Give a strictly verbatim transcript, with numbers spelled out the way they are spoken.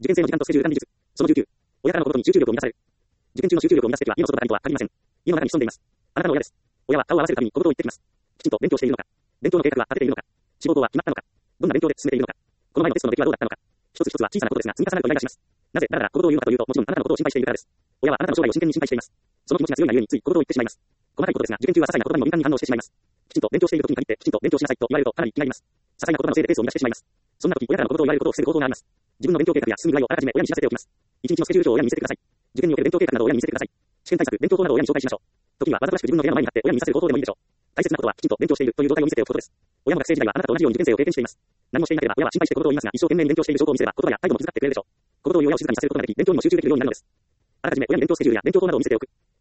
受験生の時間とスケジュール管理術。そのじゅうきゅう。親からのことに集中力を満たされる。受験中の集中力を満たす時は家の外ばかりとは限りません。家の中に潜んでいます。あなたの親です。親は顔を合わせるたびにこのことを言ってきます。きちんと勉強しているのか。勉強の計画は立てているのか。志望校は決まったのか。どんな勉強で進めているのか。この前のテストの出来はどうだったのか。一つ一つは小さなことですが積み重なるとイライラします。なぜ、だから、このことを言うのかというと、もちろんあなたのことを心配しているからです。親はあなたの将来を真剣に心配しています。その気持ちが強いがゆえについこのことを言ってしまいます。細かいことですが、受験中は些細な言葉にも敏感に反応してしまいます。きちんと勉強している時に限って、きちんと勉強しなさいと言われるとかなり気が入ります。些細な言葉のせいでペースを乱してしまいます。そんな時、親からのことを言われることを防ぐ方法があります。自分の勉強計画や進む具合をあらかじめ親に知らせておきます。一日のスケジュール表を親に見せてください。受験における勉強計画などを親に見せてください。試験対策、勉強法などを親に紹介しましょう。時にはわざとらしく自分の部屋の前に立って親に見させる方法でもいいでしょう。大切なことはきちんと勉強しているという状態を見せておくことです。親も学生時代はあなたと同じように受験生を経験しています。何もしていなければ親は心配してこのことを言いますが、一生懸命に勉強している証拠を見せれば言葉や態度も気遣ってくれるでしょう。このことを言う親を静かにさせることができ、勉強にも集中できるようになるのです。あらかじめ親に勉強スケジュールや勉強法などを見せておく。